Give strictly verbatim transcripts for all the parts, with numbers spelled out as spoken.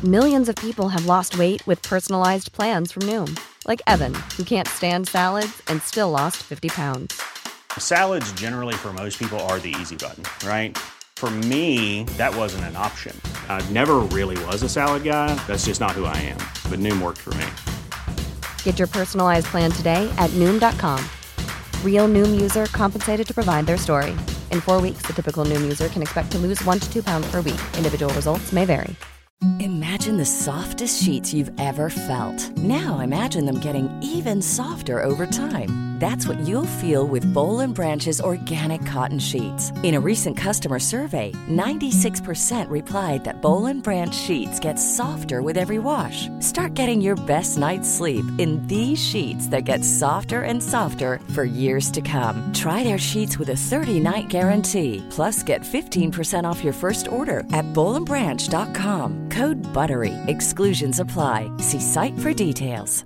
Millions of people have lost weight with personalized plans from Noom. Like Evan, who can't stand salads and still lost fifty pounds. Salads generally for most people are the easy button, right? For me, that wasn't an option. I never really was a salad guy. That's just not who I am. But Noom worked for me. Get your personalized plan today at Noom dot com. Real Noom user compensated to provide their story. In four weeks, the typical Noom user can expect to lose one to two pounds per week. Individual results may vary. Imagine the softest sheets you've ever felt. Now imagine them getting even softer over time. That's what you'll feel with Boll and Branch's organic cotton sheets. In a recent customer survey, ninety-six percent replied that Boll and Branch sheets get softer with every wash. Start getting your best night's sleep in these sheets that get softer and softer for years to come. Try their sheets with a thirty-night guarantee. Plus, get fifteen percent off your first order at boll and branch dot com. Code BUTTERY. Exclusions apply. See site for details.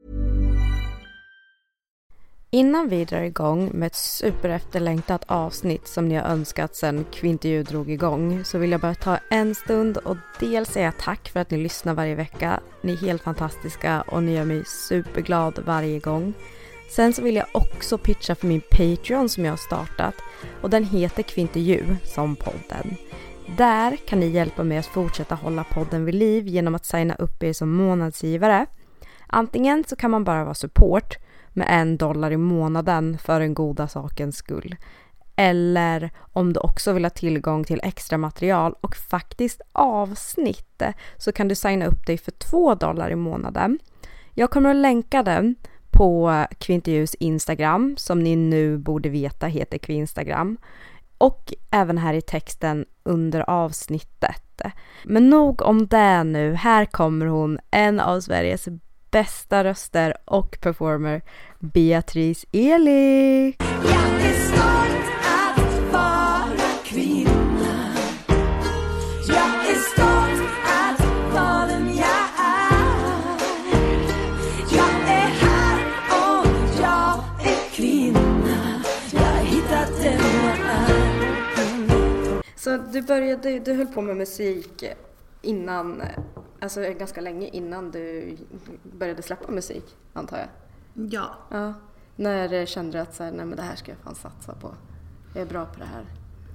Innan vi drar igång med ett superefterlängtat avsnitt som ni har önskat sedan Kvinterljud drog igång, så vill jag bara ta en stund och dels säga tack för att ni lyssnar varje vecka. Ni är helt fantastiska och ni gör mig superglad varje gång. Sen så vill jag också pitcha för min Patreon som jag har startat, och den heter Kvinterljud som podden. Där kan ni hjälpa mig att fortsätta hålla podden vid liv genom att signa upp er som månadsgivare. Antingen så kan man bara vara support med en dollar i månaden för den goda sakens skull. Eller om du också vill ha tillgång till extra material och faktiskt avsnitt, så kan du signa upp dig för två dollar i månaden. Jag kommer att länka den på Kvinterljuds Instagram, som ni nu borde veta heter Kvinstagram. Och även här i texten under avsnittet. Men nog om det nu. Här kommer hon, en av Sveriges bästa röster och performer, Beatrice Eli. Jag är stolt att vara kvinna. Jag är stolt att vara den jag är. Jag är här och jag är kvinna. Jag har hittat den jag är. Så du började, du höll på med musik innan, alltså ganska länge innan du började släppa musik, antar jag. Ja. Ja. När kände du att så här, nej men det här ska jag fan satsa på. Jag är bra på det här.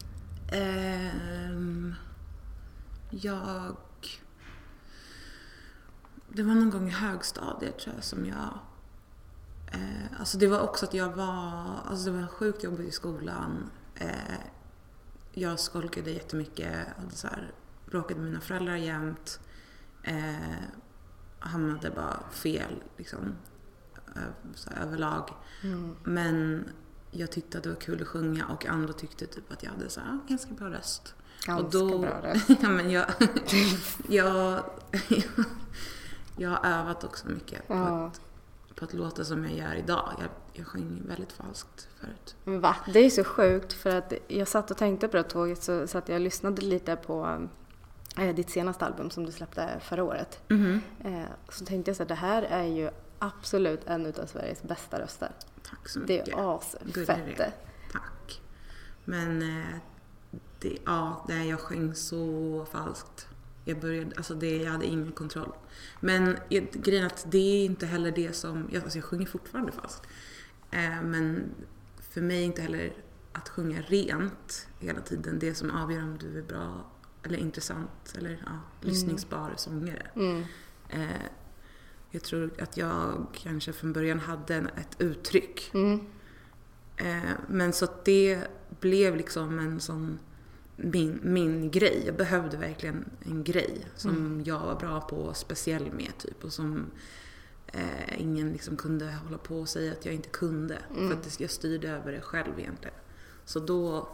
Um, jag... Det var någon gång i högstadiet tror jag som jag... Eh, alltså det var också att jag var... Alltså det var sjukt jobbigt i skolan. Eh, jag skolkade jättemycket. Hade så här, bråkade med mina föräldrar jämt. Eh, hamnade bara fel liksom. Så här, överlag. Mm. Men jag tyckte att det var kul att sjunga, och andra tyckte typ att jag hade så här, ganska bra röst. Ganska och då, bra röst. ja, men jag, jag, jag har övat också mycket ja. på, att, på att låta som jag gör idag. Jag, jag sjöng väldigt falskt förut. Va? Det är så sjukt, för att jag satt och tänkte på det tåget, så, så att jag lyssnade lite på eh, ditt senaste album som du släppte förra året. Mm-hmm. Eh, så tänkte jag så att det här är ju absolut en av Sveriges bästa röster. Tack så mycket. Det är asfett. Tack. Men eh, det, ja, det, jag sjöng så falskt. Jag började, alltså det, jag hade ingen kontroll. Men jag, grejen är att det är inte heller det som, jag, alltså jag sjunger fortfarande falskt. Eh, men för mig är inte heller att sjunga rent hela tiden det som avgör om du är bra eller intressant eller ja, lyssningsbar mm. sångare. Mm. Eh, Jag tror att jag kanske från början hade ett uttryck. Mm. Eh, men så att det blev liksom en sån min, min grej. Jag behövde verkligen en grej som mm. jag var bra på, speciell med typ. Och som eh, ingen liksom kunde hålla på och säga att jag inte kunde. Mm. För att jag styrde över det själv egentligen. Så då,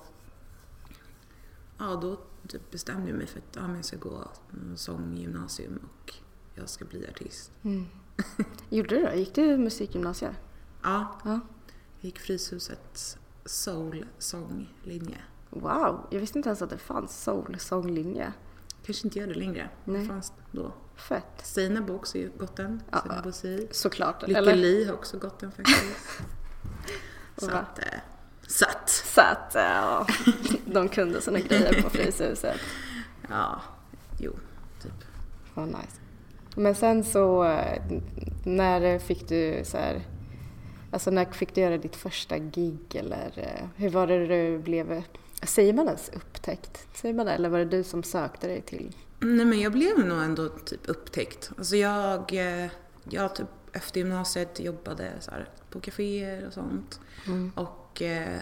ja, då typ bestämde jag mig för att ja, jag ska gå sånggymnasium och jag ska bli artist. Mm. Gjorde du det? Gick du musikgymnasiet? Ja. ja. Jag gick Fryshusets soul-sånglinje. Wow, jag visste inte ens att det fanns soul-sånglinje. Kanske inte gör det längre. Nej. Det fanns då. Fett. Stina Bo också har gått den. Ja, Stina Bosi. såklart. Lykke Li har också gått den faktiskt. så att... Eh, satt. Satt, ja. De kunde såna grejer på Fryshuset. Ja, jo, typ. Vad nice. Men sen så, när fick du så här, alltså när fick du göra ditt första gig eller hur var det du blev, säger man ens upptäckt? Säger man det, eller var det du som sökte dig till? Nej, men jag blev nog ändå typ upptäckt. Alltså jag, jag typ efter gymnasiet jobbade så här på kaféer och sånt. Mm. Och eh,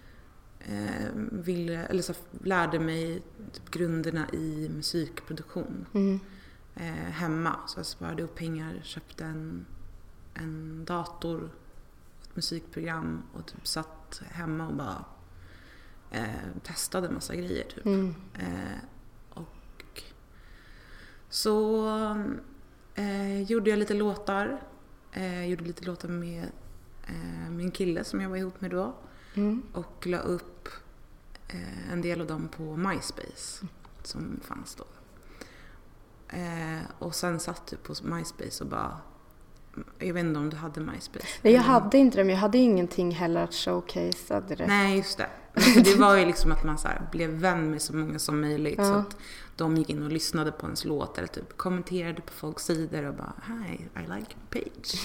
ville, eller så lärde mig typ grunderna i musikproduktion. Mm. Eh, hemma. Så jag sparade upp pengar, köpte en, en dator, ett musikprogram och typ satt hemma och bara eh, testade en massa grejer typ. Mm. Eh, och så eh, gjorde jag lite låtar. Eh, gjorde lite låtar med eh, min kille som jag var ihop med då. Mm. Och la upp eh, en del av dem på MySpace som fanns då. Eh, och sen satt du på MySpace och bara, jag vet inte om du hade MySpace. Nej, jag hade inte det, men jag hade ingenting heller att showcasea direkt. Nej, just det. Alltså, det var ju liksom att man så här blev vän med så många som möjligt. Ja. Så att de gick in och lyssnade på ens låt eller typ kommenterade på folks sidor och bara, hi, I like Page.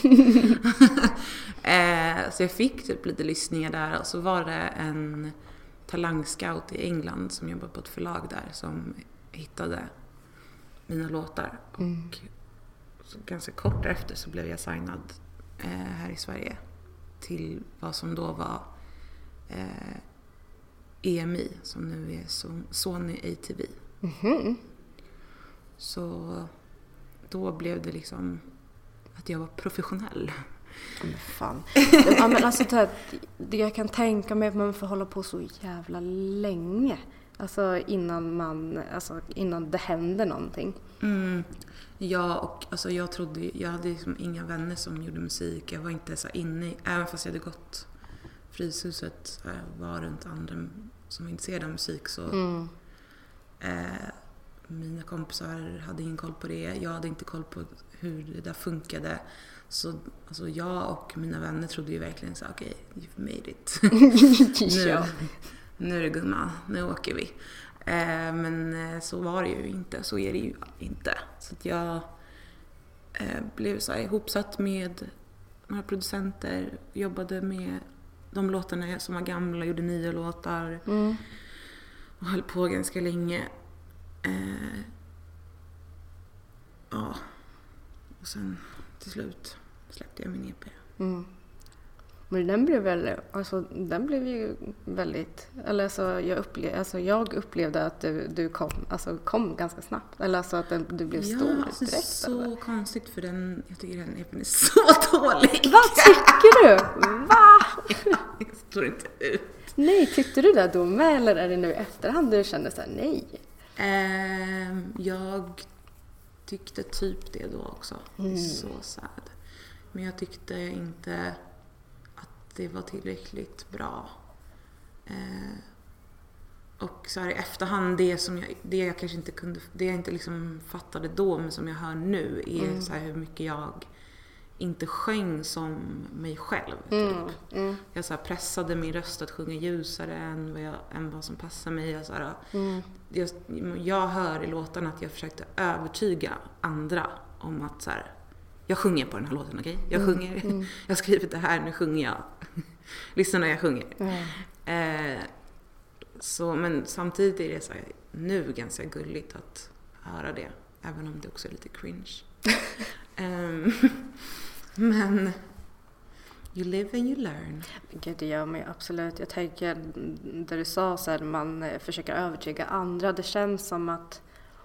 eh, så jag fick typ lite lyssningar där och så var det en talangscout i England som jobbade på ett förlag där som hittade mina låtar. Mm. Och så ganska kort därefter så blev jag signad eh, här i Sverige till vad som då var eh, E M I, som nu är Sony A T V. Mm-hmm. Så då blev det liksom att jag var professionell. Men fan. Ja, men alltså, det, jag kan tänka mig att man får hålla på så jävla länge. Alltså innan man, alltså innan det händer någonting. Mm. Ja, och alltså jag trodde, jag hade liksom inga vänner som gjorde musik. Jag var inte så inne i, även fast jag hade gått Fryshuset, var runt andra som var intresserade av musik, så mm. eh, mina kompisar hade ingen koll på det. Jag hade inte koll på hur det där funkade. Så alltså jag och mina vänner trodde ju verkligen så, okej, okay, you've made it. nu, nu är det gumman, nu åker vi. Eh, men så var det ju inte, så är det ju inte. Så att jag eh, blev så här ihopsatt med några producenter, jobbade med de låtarna som var gamla, gjorde nya låtar mm. och höll på ganska länge. Eh, ja, och sen till slut släppte jag min E P. Mm. Men den blev väl, alltså den blev ju väldigt, eller alltså jag upplevde, alltså jag upplevde att du, du kom, alltså kom ganska snabbt, eller alltså att den, du blev ja, stor alltså direkt. Så eller? Konstigt, för den, jag tycker den E P:n är så dålig. Vad tycker du? Va? Jag står inte ut. Nej, tyckte du det då med, eller är det nu i efterhand du kände så här, nej? Eh, jag tyckte typ det då också. Mm. Så sad. Men jag tyckte inte det var tillräckligt bra. Eh, och så här i efterhand, det som jag, det jag kanske inte kunde, det jag inte liksom fattade då, men som jag hör nu är mm. så här hur mycket jag inte sjöng som mig själv. Typ. Mm. Mm. Jag så här pressade min röst att sjunga ljusare än vad, jag, än vad som passar mig. Jag, så här, mm. jag, jag hör i låtarna att jag försökte övertyga andra om att så här, jag sjunger på den här låten, okej? Okay? Jag mm, sjunger. mm. Jag har skrivit det här, nu sjunger jag. Lyssna när jag sjunger. Mm. Eh, så, men samtidigt är det så här, nu ganska gulligt att höra det. Även om det också är lite cringe. um, men you live and you learn. Gud, det gör mig absolut. Jag tänker, där du sa så här, man försöker övertyga andra. Det känns som att,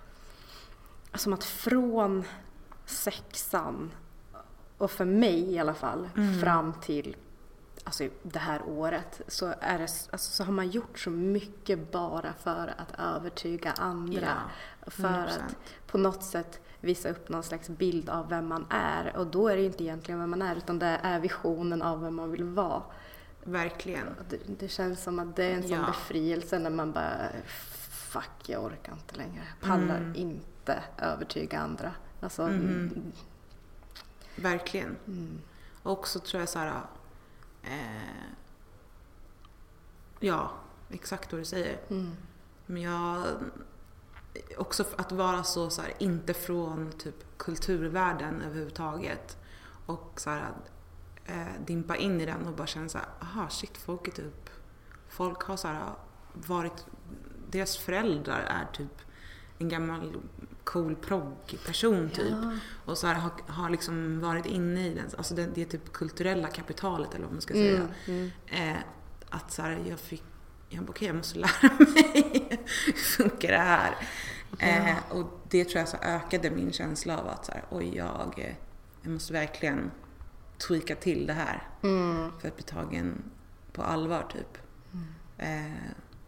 som att från sexan, och för mig i alla fall, mm. fram till alltså det här året, så är det, alltså, så har man gjort så mycket bara för att övertyga andra, ja, för att på något sätt visa upp någon slags bild av vem man är, och då är det inte egentligen vem man är, utan det är visionen av vem man vill vara. Verkligen. Det, det känns som att det är en sån ja. befrielse när man bara, fuck, jag orkar inte längre, pallar mm. inte övertyga andra. Alltså, mm. Verkligen. Mm. Och också tror jag så här, eh, ja, exakt vad du säger. Mm. Men jag också att vara så, så här, inte från typ kulturvärlden överhuvudtaget och så här, eh, dimpa in i den och bara känna så här, aha shit, folk är typ, folk har så här, varit, deras föräldrar är typ en gammal cool progg-person typ. Ja. Och så här, har, har liksom varit inne i den, alltså det, det är typ kulturella kapitalet eller vad man ska säga. Mm, mm. Eh, att så här, jag fick, jag bara, okej, jag måste lära mig hur funkar det här. Ja. Eh, och det tror jag så ökade min känsla av att så här, oj, jag, jag måste verkligen tweaka till det här mm. för att bli tagen på allvar typ. Mm. Eh,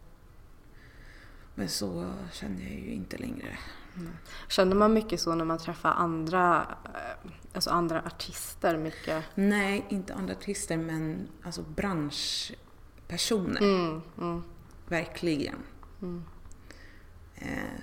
men så kände jag ju inte längre. Mm. Känner man mycket så när man träffar andra, alltså andra artister mycket? Nej, inte andra artister, men alltså branschpersoner. Mm, mm. Verkligen. Mm. Eh,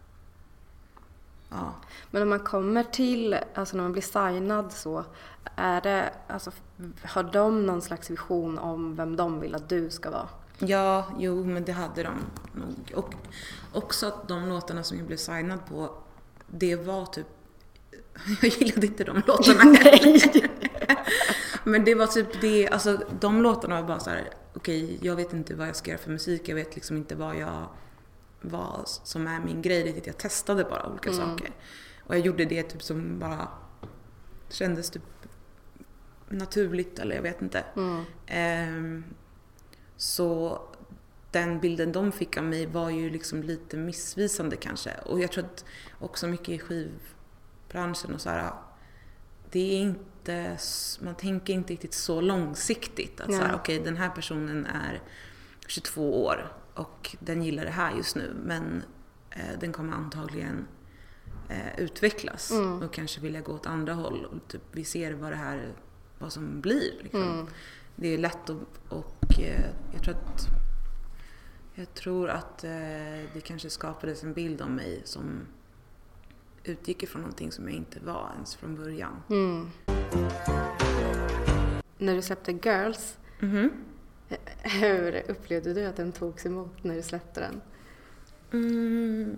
ja. Men när man kommer till, alltså när man blir signad så, är det, alltså, har de någon slags vision om vem de vill att du ska vara? Ja, jo, men det hade de nog. Och också att de låtarna som jag blev signad på, det var typ, jag gillade inte de låtarna heller. Men det var typ det, alltså de låtarna var bara så här, okej, okay, jag vet inte vad jag ska göra för musik, jag vet liksom inte vad jag, vad som är min grej, riktigt. Jag testade bara olika mm. saker. Och jag gjorde det typ som bara kändes typ naturligt, eller jag vet inte. Mm. Um, Så den bilden de fick av mig var ju liksom lite missvisande kanske. Och jag tror att också mycket i skivbranschen och så här, det är inte, man tänker inte riktigt så långsiktigt. Att så här, okej, den här personen är tjugotvå år och den gillar det här just nu. Men eh, den kommer antagligen eh, utvecklas mm. och kanske vilja gå åt andra håll. Och typ, vi ser vad det här, vad som blir liksom. Mm. Det är lätt och, och eh, jag tror att jag tror att eh, det kanske skapades en bild om mig som utgick ifrån någonting som jag inte var ens från början. Mm. När du släppte Girls, mm-hmm. hur upplevde du att den togs emot när du släppte den? Mm.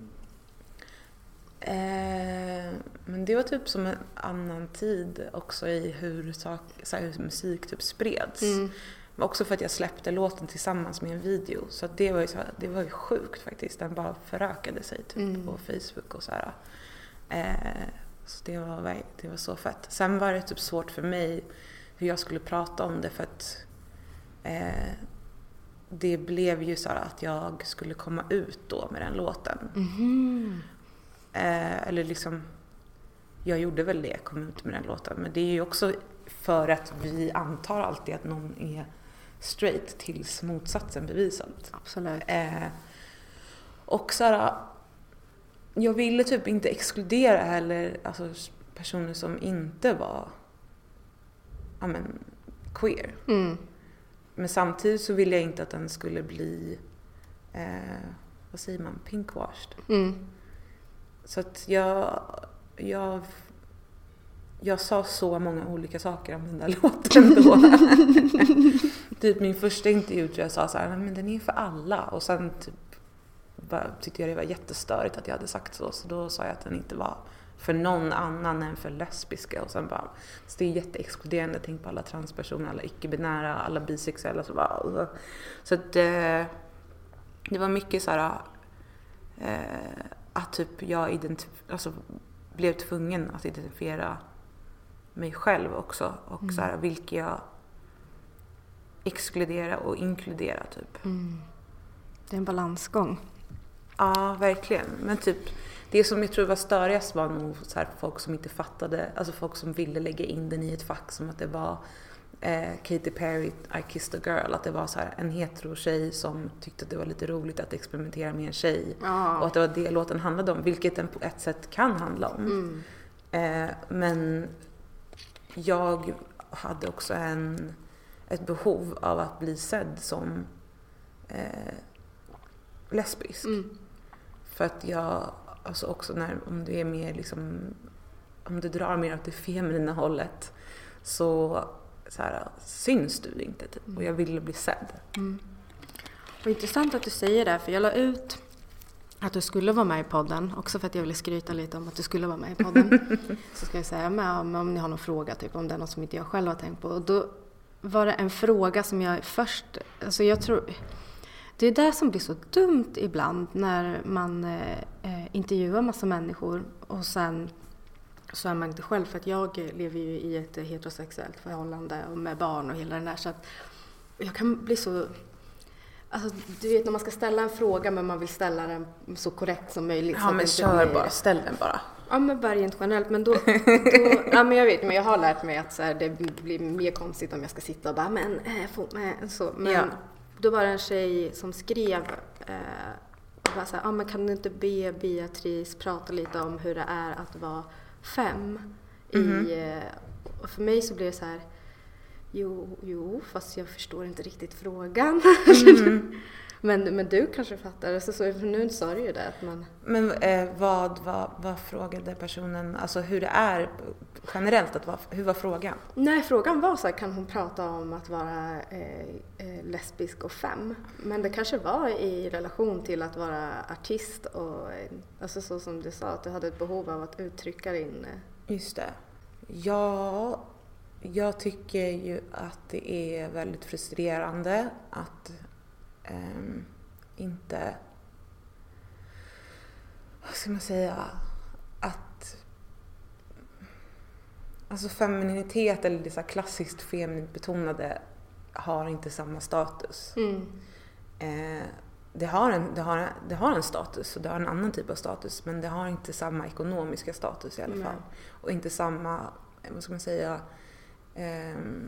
Eh, men det var typ som en annan tid också i hur, sak, så här, hur musik typ spreds. Mm. Men också för att jag släppte låten tillsammans med en video. Så att det var ju, så här, det var ju sjukt faktiskt. Den bara förökade sig typ mm. på Facebook och så här. Eh, så det var, det var så fett. Sen var det typ svårt för mig hur jag skulle prata om det, för att eh, det blev ju så här att jag skulle komma ut då med den låten. Mm. Eh, eller liksom, jag gjorde väl det, kom ut med den låten. Men det är ju också för att vi antar alltid att någon är straight tills motsatsen bevisad. Absolut. Eh, och så här, jag ville typ inte exkludera heller alltså, personer som inte var ja, men, queer. Mm. Men samtidigt så ville jag inte att den skulle bli eh, vad säger man, pinkwashed. Mm. Så att jag, jag, jag sa så många olika saker om den där låten då. Typ min första intervju tror jag sa så här, men den är för alla. Och sen typ, bara, tyckte jag det var jättestörigt att jag hade sagt så. Så då sa jag att den inte var för någon annan än för lesbiska. Och sen bara, så det är jätteexkluderande. Tänk på alla transpersoner, alla icke-binära, alla bisexuella. Så, bara, så att det, det var mycket så här... Eh, att typ jag identif- alltså, blev tvungen att identifiera mig själv också. Och mm. så här, vilka jag exkludera och inkludera typ. Mm. Det är en balansgång. Ja, verkligen. Men typ det som jag tror var störigast var nog så här, folk som inte fattade, alltså folk som ville lägga in den i ett fack som att det var eh, Katy Perry, I Kissed a Girl, att det var så här en hetero tjej som tyckte att det var lite roligt att experimentera med en tjej. Ja. Och att det var det låten handlade om, vilket den på ett sätt kan handla om. Mm. Eh, men jag hade också en, ett behov av att bli sedd som eh, lesbisk. Mm. För att jag, alltså också när, om du är mer liksom, om du drar mer åt det feminina hållet så, så här, syns du inte typ. Och jag ville bli sedd. Mm. Och intressant att du säger det, för jag la ut att du skulle vara med i podden, också för att jag ville skryta lite om att du skulle vara med i podden, så ska jag säga, men om ni har någon fråga, typ om det är något som inte jag själv har tänkt på. Och då var det en fråga som jag först, alltså jag tror, det är det som blir så dumt ibland när man eh, intervjuar massa människor och sen så är man inte själv, för att jag lever ju i ett heterosexuellt förhållande och med barn och hela den där, så att jag kan bli så, alltså du vet när man ska ställa en fråga men man vill ställa den så korrekt som möjligt. Ja, så men att kör blir, bara, ställ den bara. Ja, men bara rent generellt, men då, då ja men jag vet, men jag har lärt mig att så här, det blir mer konstigt om jag ska sitta och bara, men äh, få, äh, så, men Ja. då var det en tjej som skrev eh, bara så här, ah, men kan du inte be Beatrice prata lite om hur det är att vara fem? Mhm. I, eh, och för mig så blev det så här, jo, jo, fast jag förstår inte riktigt frågan. Mhm. men, men du kanske fattar, så, så, för nu sa du ju det att man... Men eh, vad, vad, vad frågade personen, alltså hur det är generellt, att vara, hur var frågan? Nej, frågan var så här, kan hon prata om att vara eh, eh, lesbisk och fem? Men det kanske var i relation till att vara artist och eh, alltså så som du sa, att du hade ett behov av att uttrycka din... Eh, Just det. Ja, jag tycker ju att det är väldigt frustrerande att ehm, inte, vad ska man säga, att alltså femininitet eller det så här klassiskt feminint betonade har inte samma status. mm. Eh, det, har en, det, har, en- det har en status och det har en annan typ av status, men det har inte samma ekonomiska status i alla Nej. fall. Och inte samma, eh, vad ska man säga, ehm,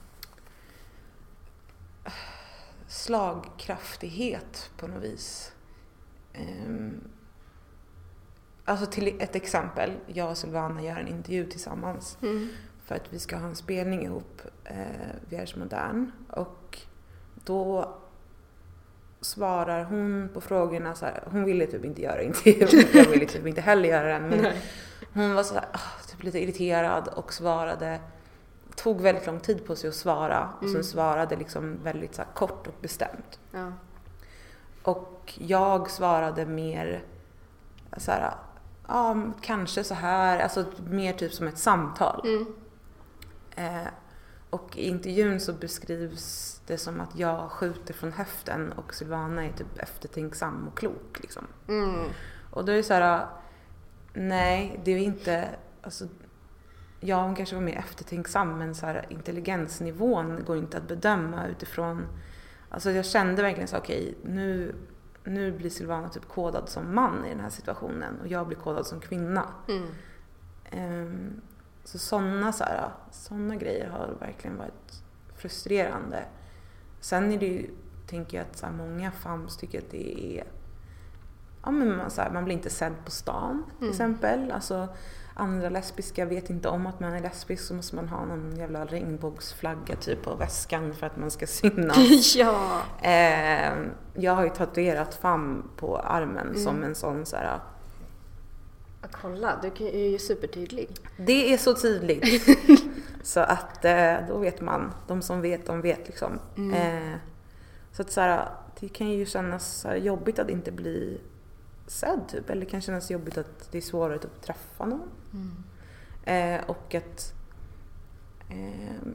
slagkraftighet på något vis. Ehm, alltså till ett exempel, jag och Silvana gör en intervju tillsammans Mm. för att vi ska ha en spelning ihop, eh, Vierge Modern, och då svarar hon på frågorna så här, hon ville typ inte göra intervjun, jag ville typ inte heller göra den, men Nej. hon var så här, ah, typ lite irriterad och svarade, tog väldigt lång tid på sig att svara och Mm. sen svarade liksom väldigt så här kort och bestämt. Ja. Och jag svarade mer så här, ja, kanske så här, alltså mer typ som ett samtal. Mm. Eh, och i intervjun så beskrivs det som att jag skjuter från höften och Silvana är typ eftertänksam och klok liksom. Mm. Och då är det så här, nej, det är inte, alltså, ja, hon kanske var mer eftertänksam, men så här, intelligensnivån går inte att bedöma utifrån, alltså jag kände verkligen så, okej, nu, nu blir Silvana typ kodad som man i den här situationen och jag blir kodad som kvinna. Mm. Ehm, så sådana så här, såna grejer har verkligen varit frustrerande. Sen är det ju, tänker jag att så här, många fams tycker att det är, ja, men man, så här, man blir inte sedd på stan till Mm. exempel. Alltså, andra lesbiska vet inte om att man är lesbisk, så måste man ha någon jävla regnbågsflagga typ på väskan för att man ska synas. ja. Ehm, jag har ju tatuerat fam på armen Mm. som en sån så här. Kolla, du är ju supertydlig. Det är så tydligt. Så att eh, då vet man. De som vet, de vet liksom. Mm. Eh, så att så här, det kan ju kännas så här jobbigt att inte bli sedd typ. Eller det kan kännas jobbigt att det är svårare att träffa någon. Mm. Eh, och att eh,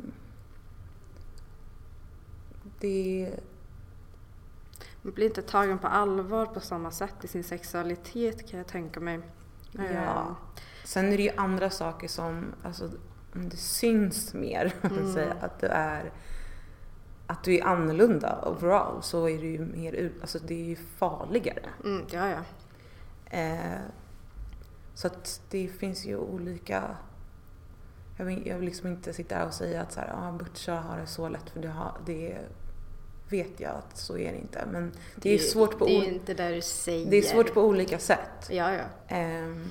det... Man blir inte tagen på allvar på samma sätt i sin sexualitet, kan jag tänka mig. Ja. Sen är det ju andra saker som, alltså, om det syns mer, Mm. säga, att du är att du är annorlunda overall, så är det ju mer ut, alltså det är ju farligare. Mm, ja, ja. Eh, så att det finns ju olika, jag vill, jag vill liksom inte sitta här och säga att så här, ah, butcha har det så lätt, för det, har, det vet jag att så är det inte. Men det är svårt på, Det är ol- ju inte där du säger. det är svårt på olika sätt. Ja, ja. Ehm,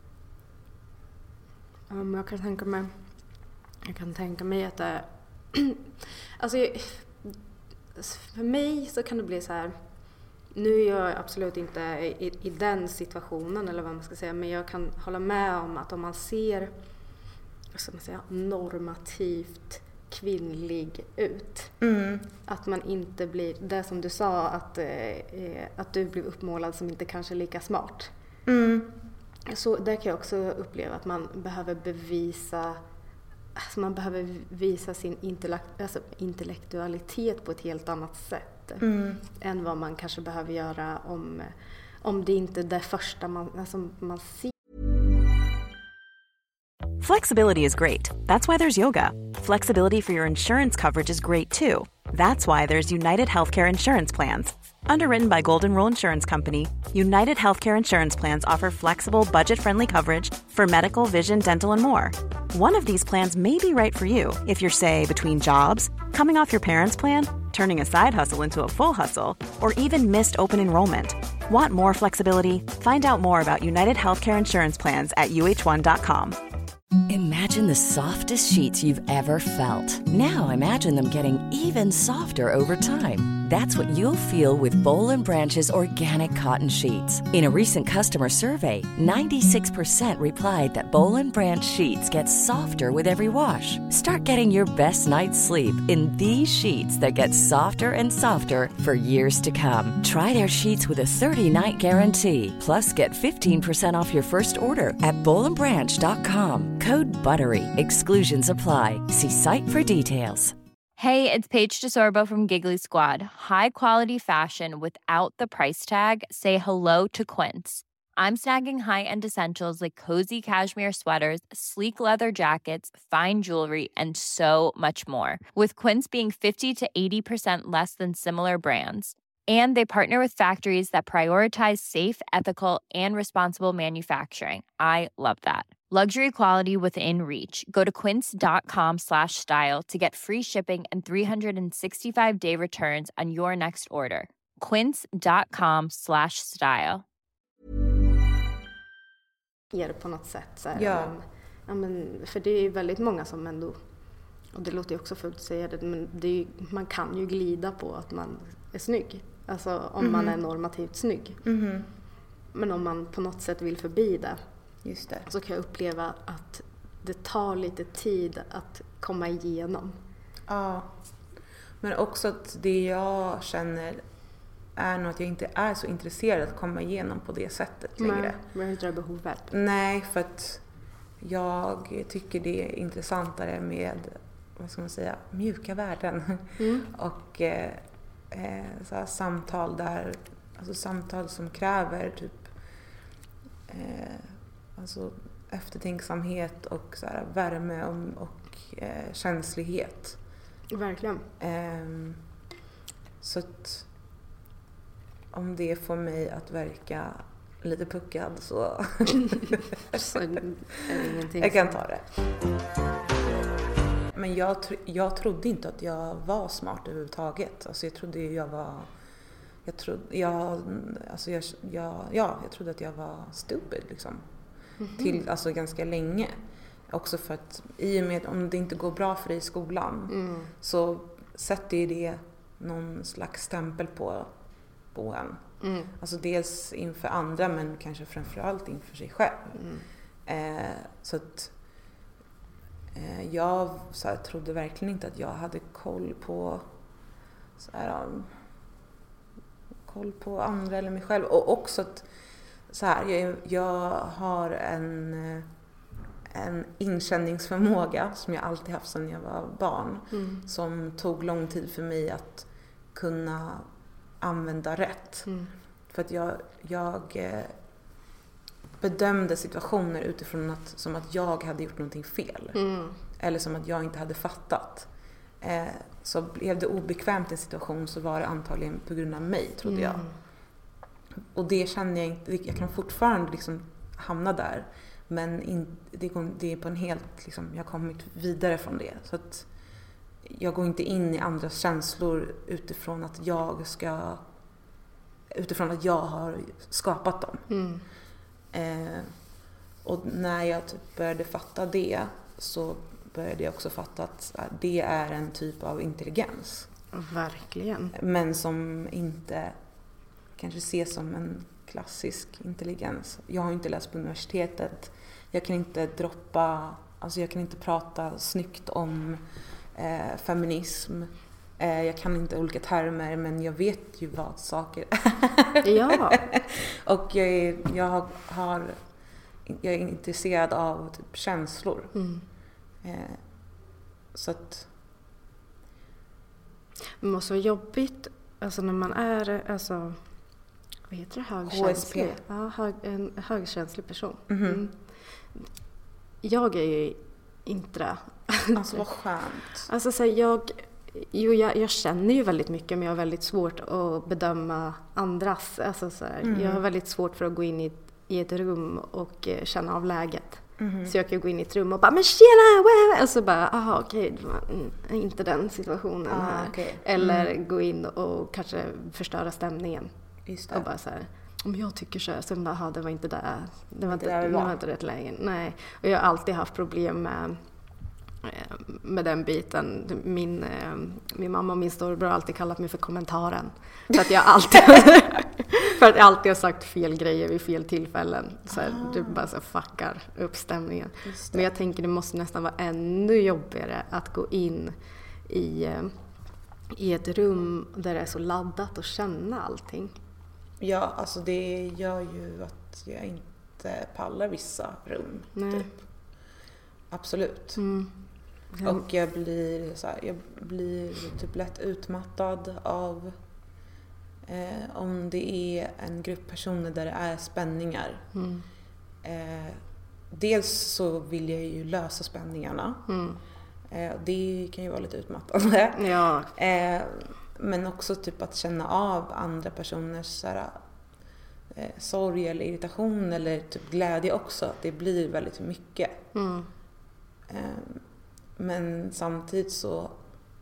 Ja, men jag kan tänka mig, jag kan tänka mig att det alltså jag, för mig så kan det bli så här, nu är jag absolut inte i, i den situationen eller vad man ska säga, men jag kan hålla med om att om man ser, vad ska man säga, normativt kvinnlig ut. Mm. Att man inte blir, det som du sa, att, eh, att du blev uppmålad som inte kanske lika smart. Mm. Så där kan jag också uppleva att man behöver bevisa, alltså man behöver visa sin intellekt, alltså intellektualitet på ett helt annat sätt. Mm. Än vad man kanske behöver göra om, om det inte är det första man, alltså man ser. Flexibility is great. That's why there's yoga. Flexibility for your insurance coverage is great too. That's why there's United Healthcare Insurance Plans. Underwritten by Golden Rule Insurance Company, United Healthcare Insurance Plans offer flexible, budget-friendly coverage for medical, vision, dental, and more. One of these plans may be right for you if you're, say, between jobs, coming off your parents' plan, turning a side hustle into a full hustle, or even missed open enrollment. Want more flexibility? Find out more about United Healthcare Insurance Plans at U H one dot com. Imagine the softest sheets you've ever felt. Now imagine them getting even softer over time. That's what you'll feel with Boll and Branch's organic cotton sheets. In a recent customer survey, ninety-six percent replied that Boll and Branch sheets get softer with every wash. Start getting your best night's sleep in these sheets that get softer and softer for years to come. Try their sheets with a thirty-night guarantee. Plus, get fifteen percent off your first order at boll and branch dot com. Code BUTTERY. Exclusions apply. See site for details. Hey, it's Paige DeSorbo from Giggly Squad. High quality fashion without the price tag. Say hello to Quince. I'm snagging high-end essentials like cozy cashmere sweaters, sleek leather jackets, fine jewelry, and so much more. With Quince being fifty to eighty percent less than similar brands. And they partner with factories that prioritize safe, ethical, and responsible manufacturing. I love that. Luxury quality within reach. Go to quince.com slash style to get free shipping and three sixty-five day returns on your next order. Quince.com slash style. På något sätt. Så här, Ja. men, ja, men, för det är ju väldigt många som ändå, och det låter ju också fult att säga det, men det är ju, man kan ju glida på att man är snygg. Alltså om Mhm. man är normativt snygg. Mhm. Men om man på något sätt vill förbi det, Just det. så kan jag uppleva att det tar lite tid att komma igenom. Ja. Men också att det jag känner är nog att jag inte är så intresserad att komma igenom på det sättet längre. Men jag inte det behovet. Nej, för att jag tycker det är intressantare med, vad ska man säga, mjuka värden. Mm. Och eh, eh, så här, samtal där, alltså samtal som kräver typ eh, alltså eftertänksamhet och så här, värme och, och eh, känslighet. Verkligen. Eh, så att om det får mig att verka lite puckad så, Så är det ingenting jag kan som- ta det. Men jag, tr- jag trodde inte att jag var smart överhuvudtaget. Alltså jag trodde jag var... Jag trodde, jag, alltså jag, jag, ja, jag trodde att jag var stupid liksom. Mhm. Till, alltså ganska länge. Också för att i och med om det inte går bra för dig i skolan Mm. så sätter ju det någon slags stämpel på, på en. Mm. Alltså dels inför andra men kanske framförallt inför sig själv. Mm. Eh, så att eh, jag så här, trodde verkligen inte att jag hade koll på så här, um, koll på andra eller mig själv. Och också att så här, jag, jag har en, eh, en inkänningsförmåga som jag alltid haft sedan jag var barn. Mm. Som tog lång tid för mig att kunna använda rätt. Mm. För att jag, jag eh, bedömde situationer utifrån att, som att jag hade gjort någonting fel. Mm. Eller som att jag inte hade fattat. Eh, så blev det obekvämt i en situation så var det antagligen på grund av mig, trodde jag. Mm. Och det känner jag inte, jag kan fortfarande liksom hamna där. Men in, det, går, det är på en helt, liksom, jag har kommit vidare från det. Så att jag går inte in i andras känslor utifrån att jag ska, utifrån att jag har skapat dem. Mm. Eh, och när jag typ började fatta det så började jag också fatta att det är en typ av intelligens. Verkligen. Men som inte kanske ses som en klassisk intelligens. Jag har inte läst på universitetet. Jag kan inte droppa, alltså jag kan inte prata snyggt om eh, feminism. Eh, jag kan inte olika termer, men jag vet ju vad saker är. Ja. Och jag, är, jag har jag är intresserad av typ känslor. Mm. Eh, så att det måste vara jobbigt alltså när man är alltså vad heter det, högkänslig? H S P. Ja, hög, en högkänslig person. Mm-hmm. Mm. Jag är ju inte det. Alltså vad skönt. Alltså så här, jag jo jag, jag känner ju väldigt mycket, men jag har väldigt svårt att bedöma andras. Alltså så här, mm. jag har väldigt svårt för att gå in i i ett rum och eh, känna av läget. Mm-hmm. Så jag kan gå in i ett rum och bara, men tjena! Wow! Och så bara, aha okej, okay, inte den situationen ah, här. Okay. Eller mm. gå in och kanske förstöra stämningen. Just det. Och bara så här, om jag tycker så här, så bara, aha, det var inte det. Det var inte, det, det var inte rätt läge. Nej. Och jag har alltid haft problem med med den biten. Min, min mamma och min storebror har alltid kallat mig för kommentaren. För att jag alltid för att jag alltid har sagt fel grejer vid fel tillfällen. Så här, ah. Du bara så fuckar upp stämningen. Men jag tänker det måste nästan vara ännu jobbigare att gå in i, i ett rum där det är så laddat och känna allting. Ja, alltså det gör ju att jag inte pallar vissa rum. Nej. Typ. Absolut. Mm. Ja. Och jag blir så här, jag blir typ lätt utmattad av eh, om det är en grupp personer där det är spänningar. Mm. Eh, dels så vill jag ju lösa spänningarna. Mm. Eh, det kan ju vara lite utmattande. Ja. Eh, men också typ att känna av andra personers så här, eh, sorg eller irritation eller typ glädje också. Det blir väldigt mycket. Mm. Men samtidigt så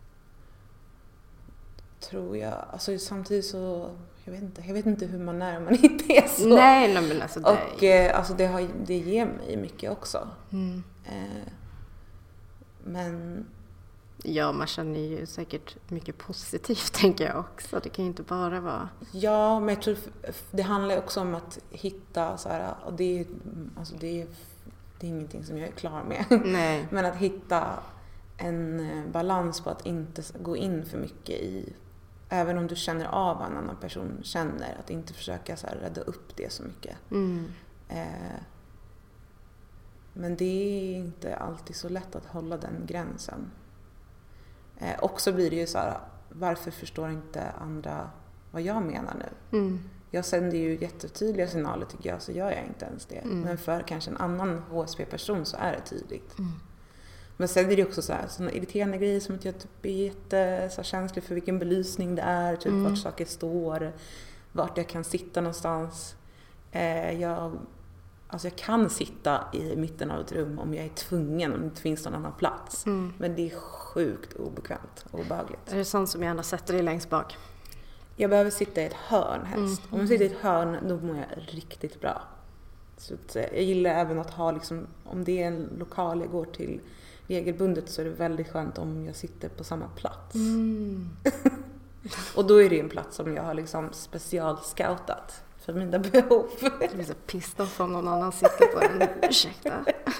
tror jag, alltså samtidigt så, jag vet inte, jag vet inte hur man är om man inte är så. Nej, nej men alltså det... Och eh, alltså det, har, det ger mig mycket också. Mm. Eh, men... Ja, man känner ju säkert mycket positivt tänker jag också. Det kan ju inte bara vara... Ja, men jag tror det handlar också om att hitta så här, och det är, alltså det är Det är ingenting som jag är klar med. Nej. Men att hitta en balans på att inte gå in för mycket i, även om du känner av vad en annan person känner, att inte försöka så här rädda upp det så mycket. Mm. Eh, men det är inte alltid så lätt att hålla den gränsen. Eh, och så blir det ju så här, varför förstår inte andra vad jag menar nu? Mm. Jag sänder ju jättetydliga signaler tycker jag, så gör jag inte ens det. Mm. Men för kanske en annan H S P-person så är det tydligt. Mm. Men sen är det också så här, såna irriterande grejer som att jag typ är jätte, så här, känslig för vilken belysning det är, typ mm. vart saker står, vart jag kan sitta någonstans. Eh, jag, alltså jag kan sitta i mitten av ett rum om jag är tvungen, om det inte finns någon annan plats. Mm. Men det är sjukt obekvämt och obehagligt. Är det sånt som gärna sätter dig längst bak? Jag behöver sitta i ett hörn helst. Mm. Om jag sitter i ett hörn, då mår jag riktigt bra. Så att, jag gillar även att ha, liksom, om det är en lokal jag går till regelbundet, så är det väldigt skönt om jag sitter på samma plats. Mm. Och då är det en plats som jag har liksom specialscoutat för mina behov. Jag blir så pissed off om någon annan sitter på den. Ursäkta.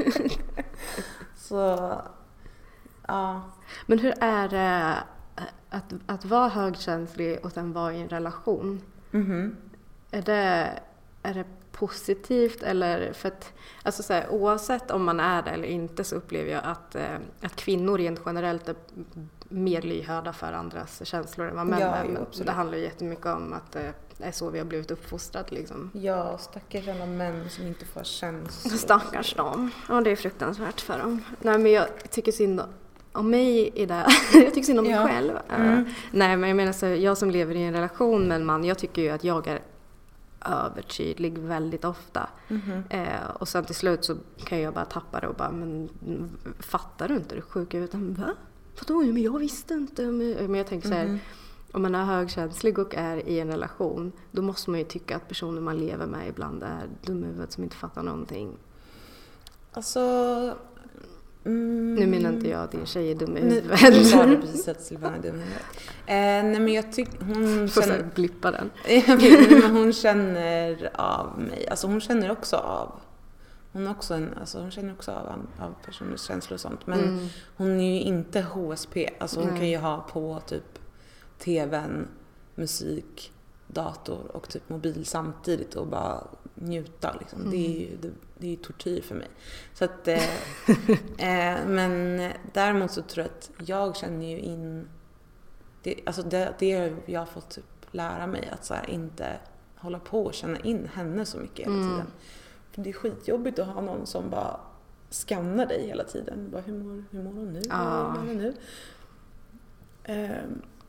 Så, ja. Men hur är det att, att vara högkänslig och sen vara i en relation? Mm-hmm. Är det, är det positivt eller för att, alltså så här, oavsett om man är det eller inte, så upplever jag att, eh, att kvinnor rent generellt är mer lyhörda för andras känslor än vad män är. Ja, det handlar ju jättemycket om att eh, det är så vi har blivit uppfostrade liksom. Ja, stackars alla män som inte får känslor. Stackars dem. Ja, det är fruktansvärt för dem. Nej, men jag tycker synd om mig i det. Jag tycker synd om mig ja. själv. Mm. Uh, nej, men jag menar så, jag som lever i en relation med en man, jag tycker ju att jag är övertydlig väldigt ofta. Mm-hmm. Eh, och sen till slut så kan jag bara tappa det och bara, men fattar du inte det sjuka? Utan, va? Vadå? Men jag visste inte. Men jag tänker så här, mm-hmm. om man är högkänslig och är i en relation, då måste man ju tycka att personer man lever med ibland är dum i huvudet som inte fattar någonting. Alltså... Mm. Nu menar inte jag att din tjej är dum i huvudet. Nu sa du precis att Silvana är dum i huvudet. Eh, nej men jag tycker hon får känner... blippa den. Men hon känner av mig. Alltså hon känner också av hon är också en, alltså hon känner också av, av personers känslor och sånt. Men Mm. hon är ju inte H S P. Alltså hon Nej. kan ju ha på typ tvn, musik, dator och typ mobil samtidigt och bara njuta. Liksom. Mm. Det är ju det, det är ju tortyr för mig. Så att, eh, eh, men däremot så tror jag att jag känner ju in, det, alltså det, det jag har fått typ lära mig att så här, inte hålla på och känna in henne så mycket hela Mm. tiden. För det är skitjobbigt att ha någon som bara skannar dig hela tiden. Bara, hur mår, hur mår hon nu? Ja. Hur mår hon nu? Eh,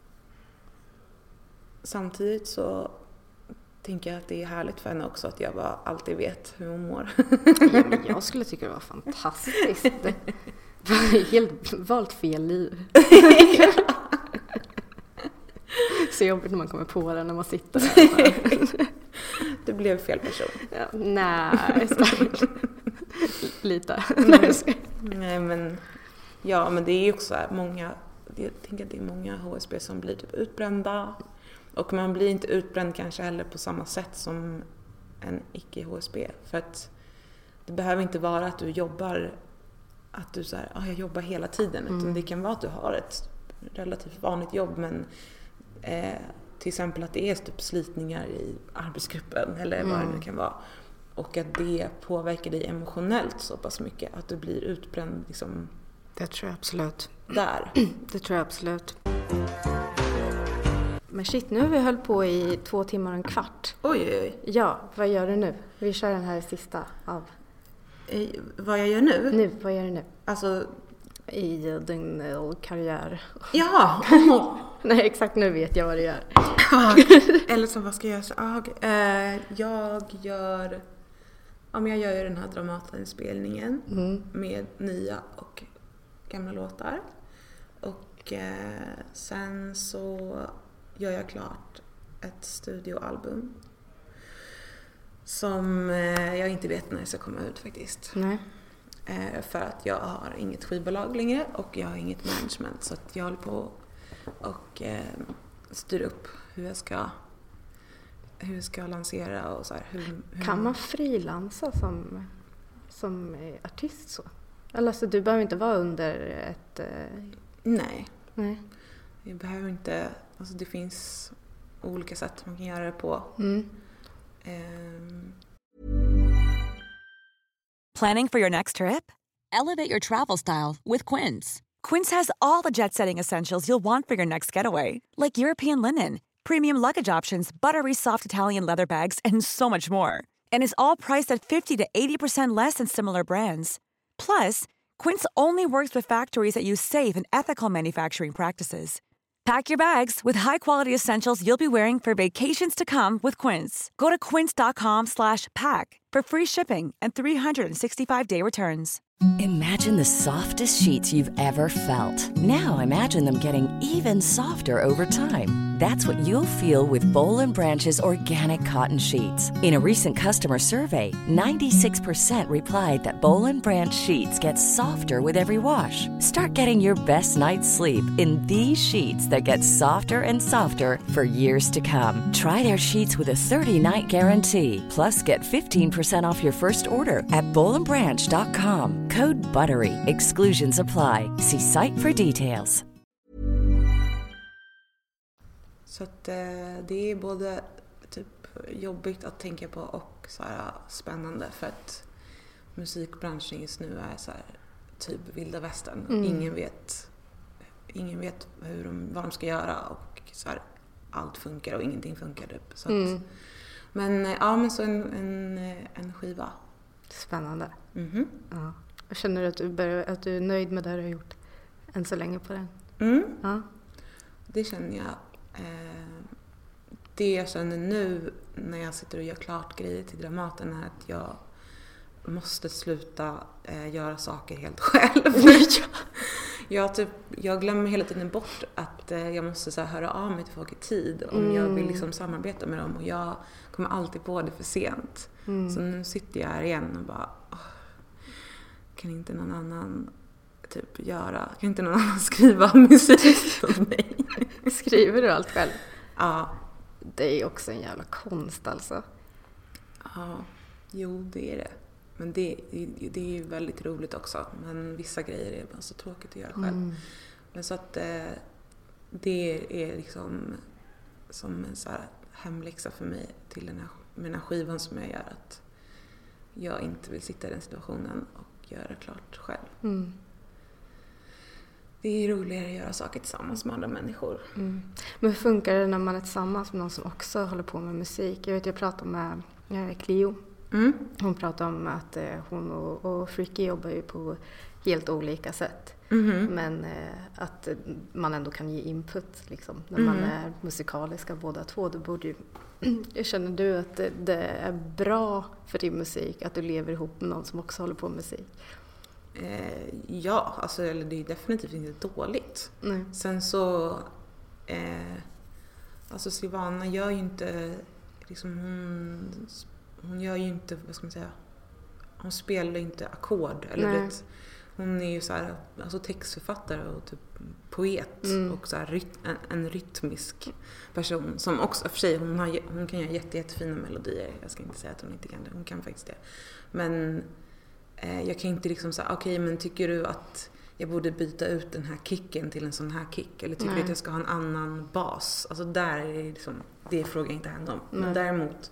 samtidigt så tänker jag att det är härligt för henne också att jag bara alltid vet hur hon mår. Ja, men jag skulle tycka det var fantastiskt. Det var helt valt fel liv. Så jobbigt när man kommer på det när man sitter där. Det blev fel person. Ja, nej, så. Lite. Mm. Nej, men ja, men det är ju också så här, många, jag tänker att det är många H S B som blir typ utbrända. Och man blir inte utbränd kanske heller på samma sätt som en icke-H S B. För att det behöver inte vara att du jobbar, att du så här, ah, jag jobbar hela tiden. Mm. Utan det kan vara att du har ett relativt vanligt jobb, men eh, till exempel att det är typ slitningar i arbetsgruppen eller vad det nu kan vara. Och att det påverkar dig emotionellt så pass mycket att du blir utbränd liksom Det tror jag absolut. där. Det tror jag absolut. Men shit, nu har vi höll på i två timmar och en kvart. Oj, oj, oj. Ja, vad gör du nu? Vi kör den här sista av. Eh, vad jag gör nu? Nu, vad gör du nu? Alltså, I din eh, karriär. ja! Nej, exakt, nu vet jag vad du gör. Eller så vad ska jag göra? Ah, okej. eh, jag gör... Ja, men jag gör ju den här Dramaten-spelningen Mm. med nya och gamla låtar. Och eh, sen så gör jag klart ett studioalbum som eh, jag inte vet när det ska komma ut faktiskt. Nej. Eh, för att jag har inget skivbolag längre och jag har inget management, så att jag håller på och eh, styr upp hur jag ska hur jag ska lansera och så här, hur, hur Kan man frilansa som, som eh, artist så? Eller så du behöver inte vara under ett... Eh, Nej, nej. jag behöver inte, alltså det finns olika sätt man kan göra det på. Mm. Ehm, Planning for your next trip? Elevate your travel style with Quince. Quince has all the jet-setting essentials you'll want for your next getaway, like European linen, premium luggage options, buttery soft Italian leather bags, and so much more. And is all priced at fifty to eighty percent less than similar brands. Plus, Quince only works with factories that use safe and ethical manufacturing practices. Pack your bags with high-quality essentials you'll be wearing for vacations to come with Quince. Go to quince.com slash pack for free shipping and three sixty-five day returns. Imagine the softest sheets you've ever felt. Now imagine them getting even softer over time. That's what you'll feel with Boll and Branch's organic cotton sheets. In a recent customer survey, ninety-six percent replied that Boll and Branch sheets get softer with every wash. Start getting your best night's sleep in these sheets that get softer and softer for years to come. Try their sheets with a thirty-night guarantee. Plus, get fifteen percent off your first order at boll and branch dot com. Code BUTTERY. Exclusions apply. See site for details. så att eh, det är både typ jobbigt att tänka på och så här spännande, för att musikbranschen just nu är så här typ vilda västern. Mm. Ingen vet ingen vet hur de, vad de ska göra, och så här, allt funkar och ingenting funkar typ. Så att, Mm. men eh, ja, men så en, en, en skiva. Spännande. Mhm. Ja. Jag känner att du, börjar, att du är nöjd med det du har gjort än så länge på den. Mm. Ja. Det känner jag. Eh, det jag känner nu när jag sitter och gör klart grejer till Dramaten är att jag måste sluta eh, göra saker helt själv. jag, typ, jag glömmer hela tiden bort att eh, jag måste så här, höra av mig till folk i tid om Mm. jag vill liksom samarbeta med dem, och jag kommer alltid på det för sent. Mm. Så nu sitter jag här igen och bara, åh, kan inte någon annan typ göra, kan inte någon annan skriva musik åt mig? Skriver du allt själv? Ja, Det är också en jävla konst alltså. ja, jo det är det. Men det, det, det är ju väldigt roligt också. Men vissa grejer är bara så tråkigt att göra själv. Mm. Men så att eh, det är liksom som en så här hemläxa för mig till den här, med den här skivan som jag gör. Att jag inte vill sitta i den situationen och göra klart själv. Mm. Det är roligare att göra saker tillsammans med andra människor. Mm. Men hur funkar det när man är tillsammans med någon som också håller på med musik? Jag vet, jag pratade med eh, Cleo. Mm. Hon pratade om att eh, hon och, och Fricky jobbar ju på helt olika sätt. Mm. Men eh, att man ändå kan ge input liksom, när Mm. man är musikaliska båda två. Då borde ju, känner du att det, det är bra för din musik att du lever ihop med någon som också håller på med musik? Eh, ja, alltså, eller det är definitivt inte dåligt. Nej. Sen så... Eh, alltså Silvana gör ju inte... Liksom hon, hon gör ju inte... Vad ska man säga? Hon spelar ju inte ackord. Eller Nej. vet, hon är ju så här, alltså textförfattare och typ poet. Mm. Och så här, ryt, en, en rytmisk person. Som också, för sig, hon, har, hon kan göra jätte, jättefina melodier. Jag ska inte säga att hon inte kan det. Hon kan faktiskt det. Men... Jag kan inte liksom säga, okej okay, men tycker du att jag borde byta ut den här kicken till en sån här kick? Eller tycker Nej. du att jag ska ha en annan bas? Alltså där är det liksom, det frågar inte henne om. Nej. Men däremot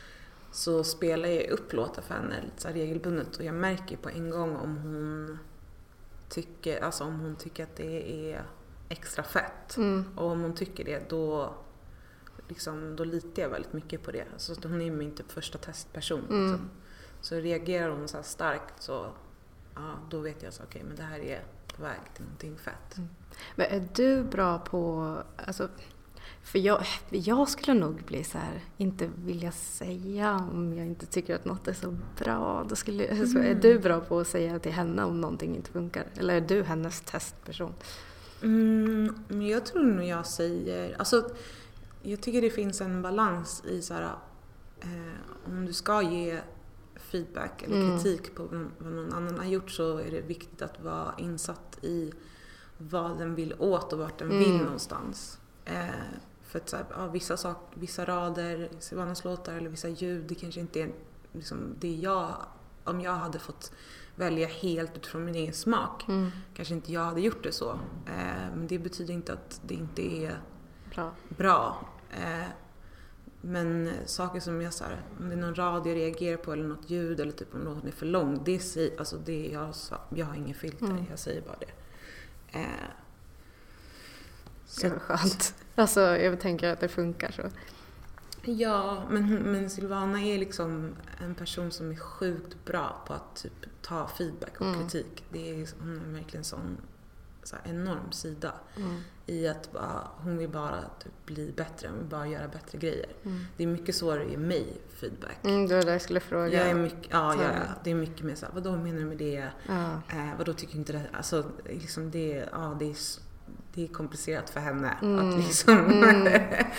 så spelar jag upp låtar för henne lite så här regelbundet. Och jag märker på en gång om hon tycker, alltså om hon tycker att det är extra fett. Mm. Och om hon tycker det, då, liksom, då litar jag väldigt mycket på det. Alltså hon är min typ första testperson. Mm. Liksom. Så reagerar hon så här starkt så ja, då vet jag så okej, okay, men det här är på väg till någonting fett. Mm. Men är du bra på, alltså, för jag, jag skulle nog bli så här, inte vilja säga om jag inte tycker att något är så bra. Då skulle, mm. så är du bra på att säga till henne om någonting inte funkar? Eller är du hennes testperson? Mm, men jag tror nog jag säger, alltså jag tycker det finns en balans i så här, eh, om du ska ge feedback eller Mm. kritik på vad någon annan har gjort så är det viktigt att vara insatt i vad den vill åt och vart den Mm. vill någonstans. Eh, för att så här, ja, vissa, sak, vissa rader, Silvanas låtar eller vissa ljud, det kanske inte är liksom, det jag, om jag hade fått välja helt utifrån min egen smak, Mm. kanske inte jag hade gjort det så. Eh, men det betyder inte att det inte är Bra. bra. Eh, Men saker som jag så här, om det är någon rad jag reagerar på eller något ljud eller typ om något är för lång, det är, alltså det är jag, jag har ingen filter, Mm. jag säger bara det. Eh, Det var skönt. Alltså jag tänker att det funkar så. Ja, men, men Silvana är liksom en person som är sjukt bra på att typ ta feedback och Mm. kritik. Det är, hon är verkligen sån så här enorm sida Mm. i att bara, hon vill bara typ bli bättre, hon vill bara göra bättre grejer. Mm. Det är mycket svårare att ge mig feedback. Mm, det var det jag skulle fråga. Jag är mycket, ja, Ta- ja, det är mycket mer så här, vad då menar du med det? Ja. Eh, vad då tycker du inte det? Alltså, liksom det, ja, det, är, s- det är komplicerat för henne. Mm. Att liksom, Mm.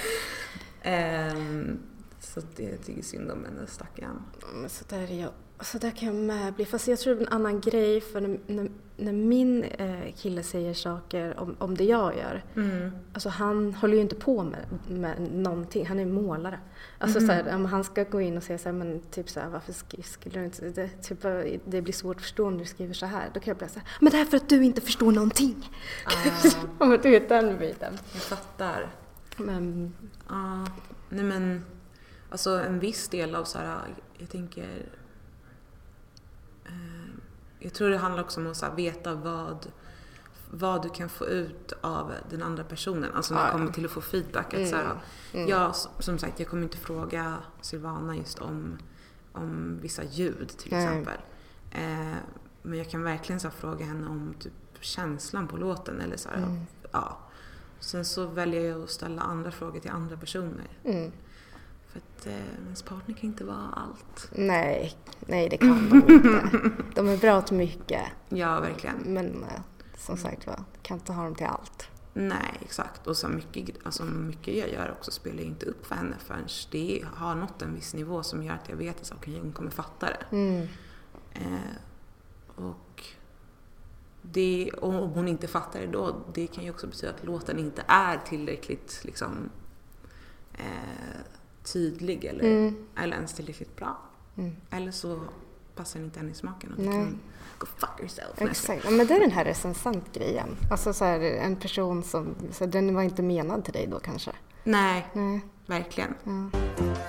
Ehm, så det tycker jag synd om henne, stackarn. Men så där är jag. Så där kan jag med bli. Fast jag tror det är en annan grej. För när, när, när min eh, kille säger saker om, om det jag gör. Mm. Alltså han håller ju inte på med, med någonting. Han är målare. Alltså Mhm. så här, om han ska gå in och säga så här, men typ så här, varför skri- skulle du inte, det, typ, det blir svårt att förstå när du skriver så här. Då kan jag bli så här, men det är för att du inte förstår någonting. Ah, Om du vet den biten. jag fattar. Men, Ja, nej men alltså en viss del av så här, jag tänker eh, jag tror det handlar också om att så här, veta vad vad du kan få ut av den andra personen, alltså när det Ja, kommer ja. till att få feedback. Att, Mm, så här, mm. jag, som sagt, jag kommer inte fråga Silvana just om, om vissa ljud till Nej. exempel. Eh, men jag kan verkligen så här, fråga henne om typ känslan på låten eller så här, Mm. ja. Sen så väljer jag att ställa andra frågor till andra personer. mm. För att eh, ens partner kan inte vara allt. Nej, nej det kan de inte. De är bra till mycket. Ja, verkligen. Men eh, som sagt var, kan inte ha dem till allt. Nej, exakt. Och så mycket, alltså mycket jag gör också spelar jag inte upp för henne förrän det har nått en viss nivå som gör att jag vet att okay, hon kommer fatta det. Mm. Eh, och det, om hon inte fattar det då, det kan ju också betyda att låten inte är tillräckligt liksom, eh, tydlig eller, Mm. eller ens tillräckligt bra. Mm. Eller så passar inte henne i smaken. Och Nej. kan go fuck yourself. Exakt, ja, men det är den här recensent-grejen. Alltså så här, en person som, så här, den var inte menad till dig då kanske? Nej, Nej. verkligen. Ja.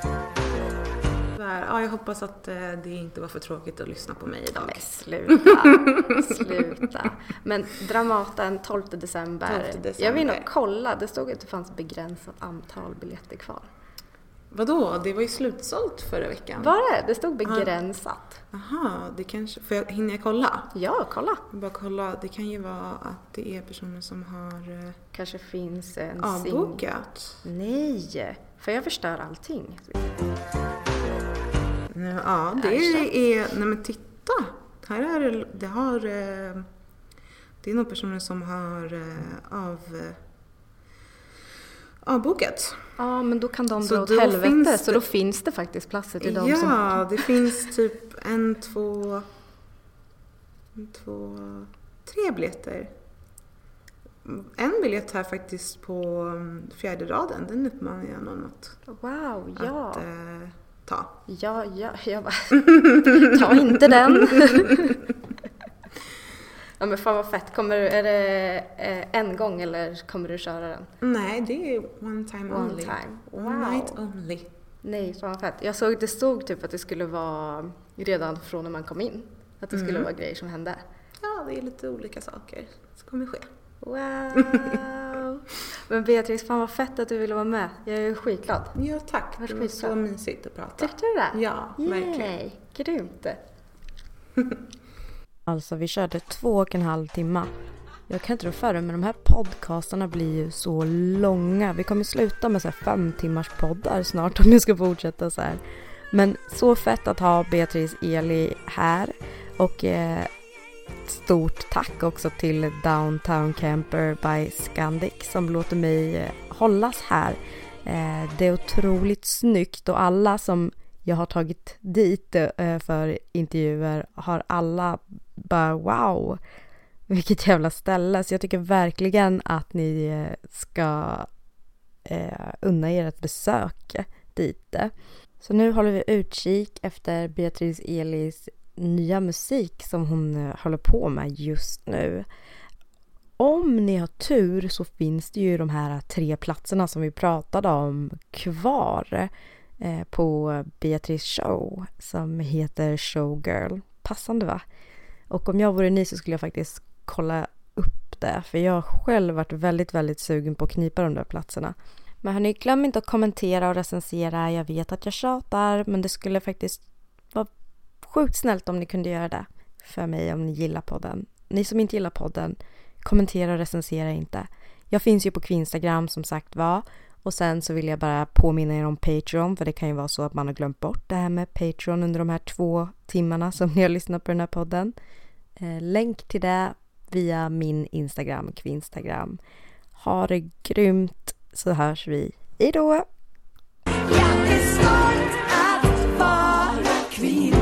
Ja, jag hoppas att eh, det inte var för tråkigt att lyssna på mig idag. Men sluta, sluta. Men Dramaten tolfte december. tolfte december. Jag vill nog kolla, det stod att det fanns begränsat antal biljetter kvar. Vadå? Det var ju slutsålt förra veckan. Var det? Det stod begränsat. Jaha, det kanske... Får jag, hinner jag kolla? Ja, kolla. Jag bara kolla. Det kan ju vara att det är personer som har eh, Kanske finns en avbokat. Sing... Nej, för jag förstör allting. Nu, ja, det är... Nej men titta. Här är det... Det har... Eh, det är några personer som har eh, av... Eh, avbokat. Ja, men då kan de Så dra åt då helvete. finns det- Så då finns det faktiskt platser till dem Ja, som... det finns typ en, två... En, två... Tre biljetter. En biljett här faktiskt på fjärde raden. Den uppmanar jag någon att, Wow, ja. att eh, ta. Ja, ja, jag bara... Ta inte den. Ja, men fan vad fett. Kommer du, är det eh, en gång eller kommer du köra den? Nej, det är one time One only. time. One Wow. night only. Nej, fan vad fett. Jag såg, det stod typ att det skulle vara redan från när man kom in. Att det skulle Mm. vara grejer som hände. Ja, det är lite olika saker som kommer ske. Wow! Men Beatrice, fan vad fett att du ville vara med. Jag är skitglad. Ja, tack. Vad Det var skitbra. så mysigt att prata. Tyckte du det? Ja, verkligen. Yay, grymt. Alltså, vi körde två och en halv timme. Jag kan inte tro för det, men de här podcastarna blir ju så långa. Vi kommer sluta med så här fem timmars poddar snart om jag ska fortsätta så här. Men så fett att ha Beatrice Eli här. Och eh, stort tack också till Downtown Camper by Scandic som låter mig eh, hållas här. Eh, det är otroligt snyggt och alla som jag har tagit dit eh, för intervjuer har alla bara wow, vilket jävla ställe. Så jag tycker verkligen att ni eh, ska eh, unna er ett besök dit. Så nu håller vi utkik efter Beatrice Elis nya musik som hon eh, håller på med just nu. Om ni har tur så finns det ju de här tre platserna som vi pratade om kvar eh, på Beatrice show som heter Showgirl. Passande va? Och om jag vore ni så skulle jag faktiskt kolla upp det. För jag har själv varit väldigt, väldigt sugen på att knipa de där platserna. Men hörni, glöm inte att kommentera och recensera. Jag vet att jag tjatar, men det skulle faktiskt vara sjukt snällt om ni kunde göra det för mig om ni gillar podden. Ni som inte gillar podden, kommentera och recensera inte. Jag finns ju på Instagram som sagt var. Och sen så vill jag bara påminna er om Patreon. För det kan ju vara så att man har glömt bort det här med Patreon under de här två timmarna som ni har lyssnat på den här podden. Eh, länk till det via min Instagram, Kvinstagram. Ha det grymt så hörs vi. Hejdå! Jag är stolt att vara kvinna.